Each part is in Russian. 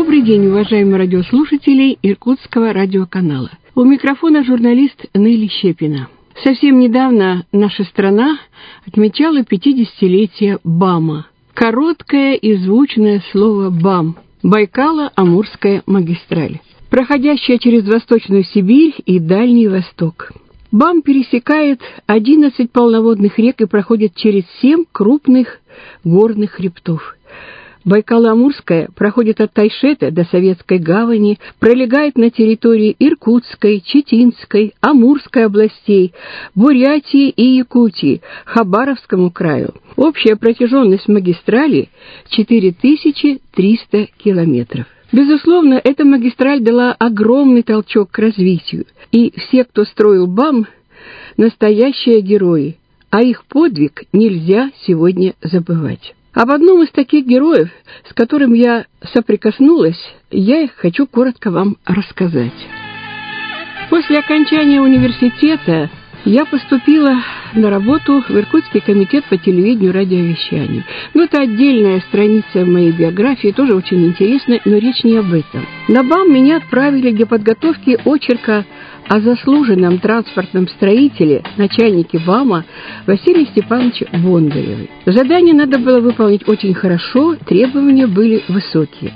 Добрый день, уважаемые радиослушатели Иркутского радиоканала. У микрофона журналист Нелли Щепина. Совсем недавно наша страна отмечала 50-летие БАМа. Короткое и звучное слово «БАМ» – Байкало-Амурская магистраль, проходящая через Восточную Сибирь и Дальний Восток. БАМ пересекает 11 полноводных рек и проходит через 7 крупных горных хребтов. Байкало-Амурская проходит от Тайшета до Советской гавани, пролегает на территории Иркутской, Читинской, Амурской областей, Бурятии и Якутии, Хабаровскому краю. Общая протяженность магистрали – 4300 километров. Безусловно, эта магистраль дала огромный толчок к развитию, и все, кто строил БАМ, настоящие герои, а их подвиг нельзя сегодня забывать. Об одном из таких героев, с которым я соприкоснулась, я хочу коротко вам рассказать. После окончания университета я поступила на работу в Иркутский комитет по телевидению и радиовещанию. Это отдельная страница в моей биографии, тоже очень интересная, но речь не об этом. На БАМ меня отправили для подготовки очерка о заслуженном транспортном строителе, начальнике БАМа Василии Степановиче Бондареве. Задание надо было выполнить очень хорошо, требования были высокие.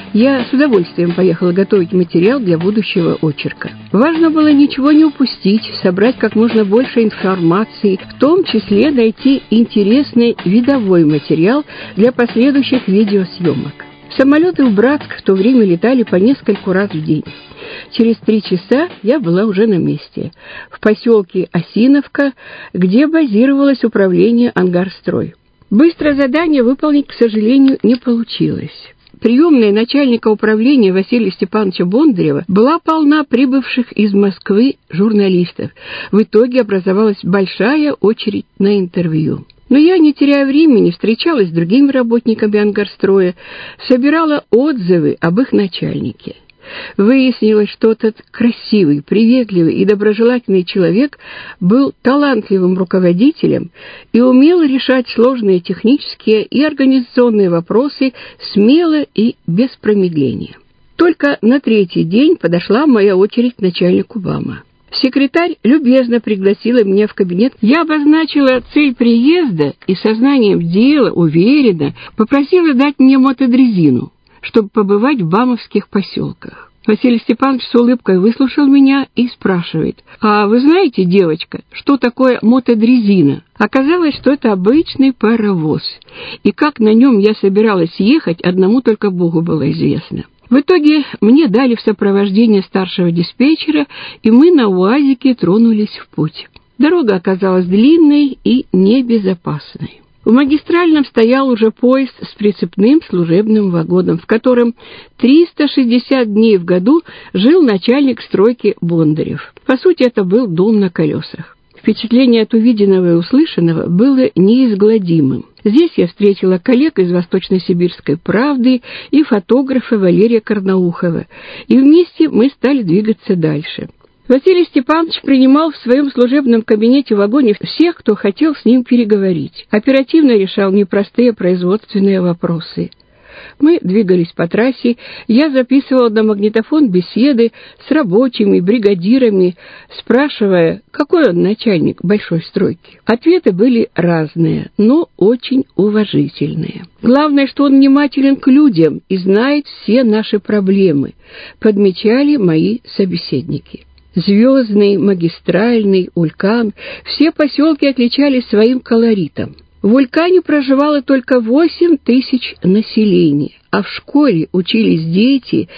Я с удовольствием поехала готовить материал для будущего очерка. Важно было ничего не упустить, собрать как можно больше информации, в том числе найти интересный видовой материал для последующих видеосъемок. Самолеты в Братск в то время летали по нескольку раз в день. Через 3 часа я была уже на месте, в поселке Осиновка, где базировалось управление «Ангарстрой». Быстро задание выполнить, к сожалению, не получилось. Приемная начальника управления Василия Степановича Бондарева была полна прибывших из Москвы журналистов. В итоге образовалась большая очередь на интервью. Но я, не теряя времени, встречалась с другими работниками «Ангарстроя», собирала отзывы об их начальнике. Выяснилось, что этот красивый, приветливый и доброжелательный человек был талантливым руководителем и умел решать сложные технические и организационные вопросы смело и без промедления. Только на 3-й день подошла моя очередь к начальнику БАМа. Секретарь любезно пригласила меня в кабинет. Я обозначила цель приезда и сознанием дела, уверенно, попросила дать мне мотодрезину, чтобы побывать в бамовских поселках. Василий Степанович с улыбкой выслушал меня и спрашивает: «А вы знаете, девочка, что такое мотодрезина?» Оказалось, что это обычный паровоз, и как на нем я собиралась ехать, одному только Богу было известно. В итоге мне дали в сопровождение старшего диспетчера, и мы на УАЗике тронулись в путь. Дорога оказалась длинной и небезопасной. В магистральном стоял уже поезд с прицепным служебным вагоном, в котором 360 дней в году жил начальник стройки Бондарев. По сути, это был дом на колесах. Впечатление от увиденного и услышанного было неизгладимым. Здесь я встретила коллег из Восточно-Сибирской «Правды» и фотографа Валерия Карнаухова, и вместе мы стали двигаться дальше. Василий Степанович принимал в своем служебном кабинете в вагоне всех, кто хотел с ним переговорить. Оперативно решал непростые производственные вопросы. Мы двигались по трассе, я записывала на магнитофон беседы с рабочими, бригадирами, спрашивая, какой он начальник большой стройки. Ответы были разные, но очень уважительные. Главное, что он внимателен к людям и знает все наши проблемы, подмечали мои собеседники. Звездный, Магистральный, Улькан – все поселки отличались своим колоритом. В Улькане проживало только 8 тысяч населения, а в школе учились дети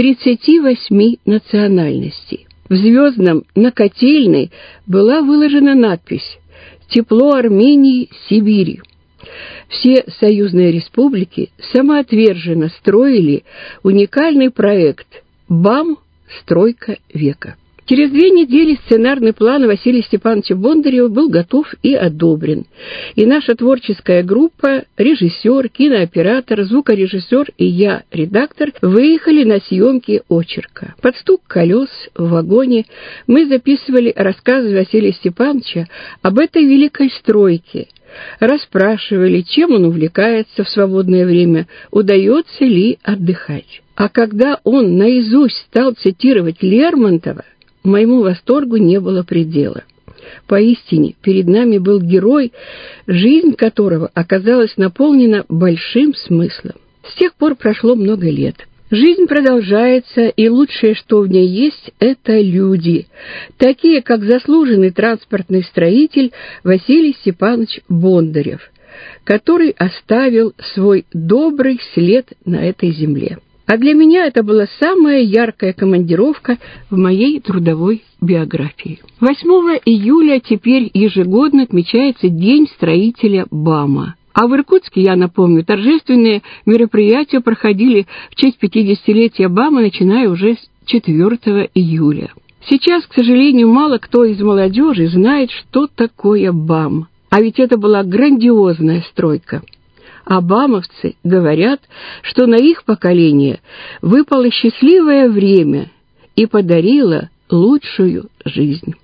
38 национальностей. В Звездном на Котельной была выложена надпись «Тепло Армении, Сибири». Все союзные республики самоотверженно строили уникальный проект «БАМ. Стройка века». Через 2 недели сценарный план Василия Степановича Бондарева был готов и одобрен. И наша творческая группа, режиссер, кинооператор, звукорежиссер и я, редактор, выехали на съемки очерка. Под стук колес в вагоне мы записывали рассказы Василия Степановича об этой великой стройке, расспрашивали, чем он увлекается в свободное время, удается ли отдыхать. А когда он наизусть стал цитировать Лермонтова, моему восторгу не было предела. Поистине, перед нами был герой, жизнь которого оказалась наполнена большим смыслом. С тех пор прошло много лет. Жизнь продолжается, и лучшее, что в ней есть, это люди, такие как заслуженный транспортный строитель Василий Степанович Бондарев, который оставил свой добрый след на этой земле. А для меня это была самая яркая командировка в моей трудовой биографии. 8 июля теперь ежегодно отмечается День строителя БАМа. А в Иркутске, я напомню, торжественные мероприятия проходили в честь 50-летия БАМа, начиная уже с 4 июля. Сейчас, к сожалению, мало кто из молодежи знает, что такое БАМ. А ведь это была грандиозная стройка. А бамовцы говорят, что на их поколение выпало счастливое время и подарило лучшую жизнь.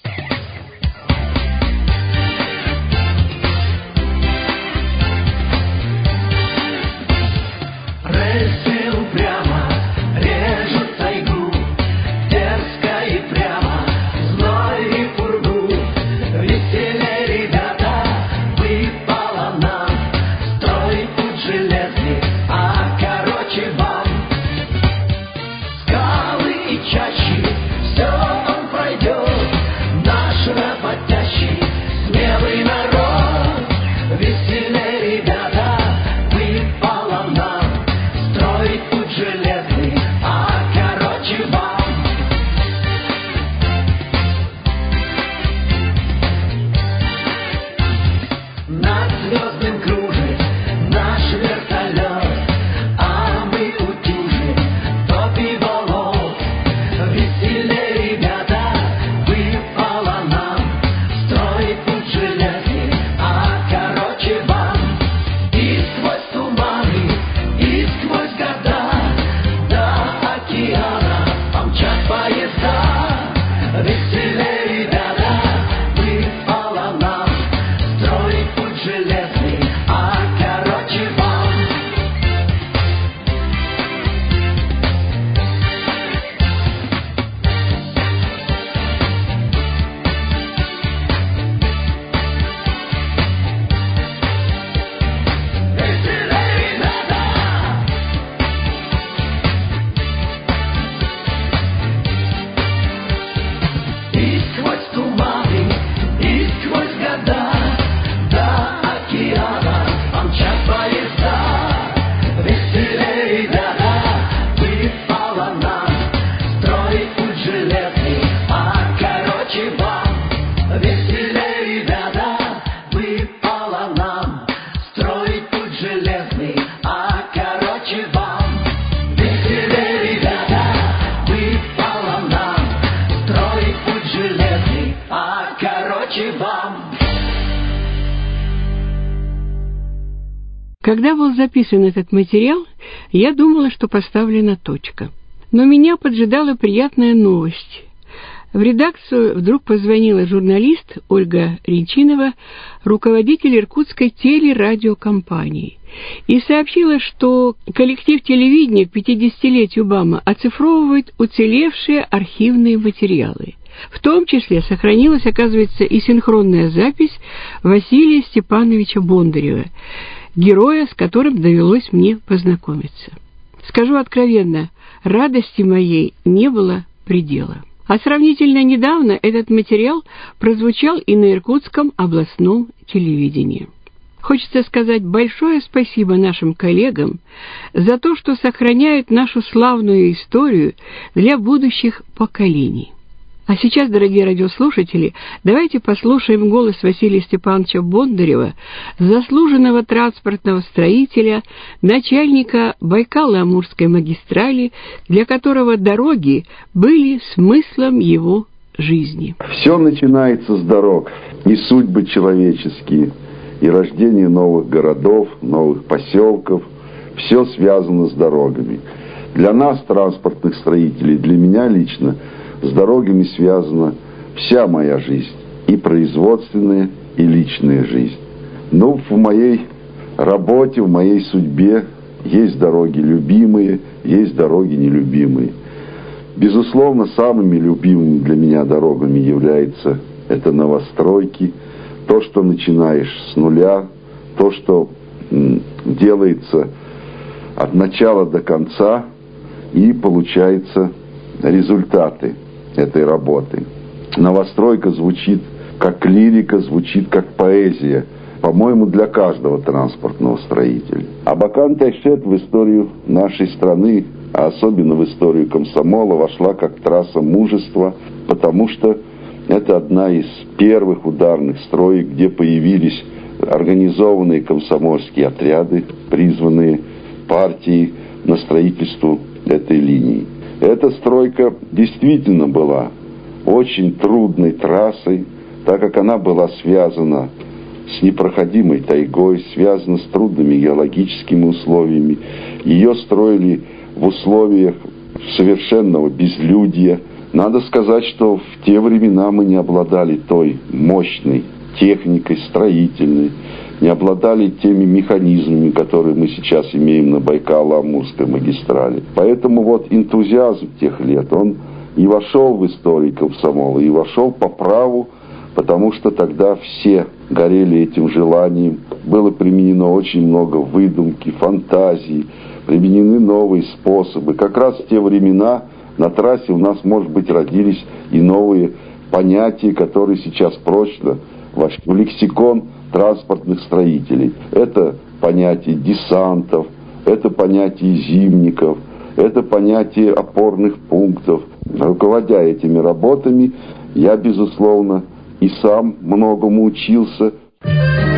Когда был записан этот материал, я думала, что поставлена точка. Но меня поджидала приятная новость. В редакцию вдруг позвонила журналист Ольга Ренчинова, руководитель иркутской телерадиокомпании, и сообщила, что коллектив телевидения к 50-летию БАМа оцифровывает уцелевшие архивные материалы. В том числе сохранилась, оказывается, и синхронная запись Василия Степановича Бондарева, героя, с которым довелось мне познакомиться. Скажу откровенно, радости моей не было предела. А сравнительно недавно этот материал прозвучал и на Иркутском областном телевидении. Хочется сказать большое спасибо нашим коллегам за то, что сохраняют нашу славную историю для будущих поколений. А сейчас, дорогие радиослушатели, давайте послушаем голос Василия Степановича Бондарева, заслуженного транспортного строителя, начальника Байкало-Амурской магистрали, для которого дороги были смыслом его жизни. Все начинается с дорог, и судьбы человеческие, и рождение новых городов, новых поселков. Все связано с дорогами. Для нас, транспортных строителей, для меня лично, с дорогами связана вся моя жизнь, и производственная, и личная жизнь. Ну, в моей работе, в моей судьбе есть дороги любимые, есть дороги нелюбимые. Безусловно, самыми любимыми для меня дорогами являются это новостройки, то, что начинаешь с нуля, то, что делается от начала до конца, и получаются результаты этой работы. Новостройка звучит как лирика, звучит как поэзия, по-моему, для каждого транспортного строителя. Абакан Тайшет в историю нашей страны, а особенно в историю комсомола, вошла как трасса мужества, потому что это одна из первых ударных строек, где появились организованные комсомольские отряды, призванные партией на строительство этой линии. Эта стройка действительно была очень трудной трассой, так как она была связана с непроходимой тайгой, связана с трудными геологическими условиями. Ее строили в условиях совершенного безлюдья. Надо сказать, что в те времена мы не обладали той мощной техникой строительной, не обладали теми механизмами, которые мы сейчас имеем на Байкало-Амурской магистрали. Поэтому вот энтузиазм тех лет, он и вошел в историю комсомола, и вошел по праву, потому что тогда все горели этим желанием. Было применено очень много выдумки, фантазий, применены новые способы. Как раз в те времена на трассе у нас, может быть, родились и новые понятия, которые сейчас прочно вошли в лексикон транспортных строителей. Это понятие десантов, это понятие зимников, это понятие опорных пунктов. Руководя этими работами, я, безусловно, и сам многому учился.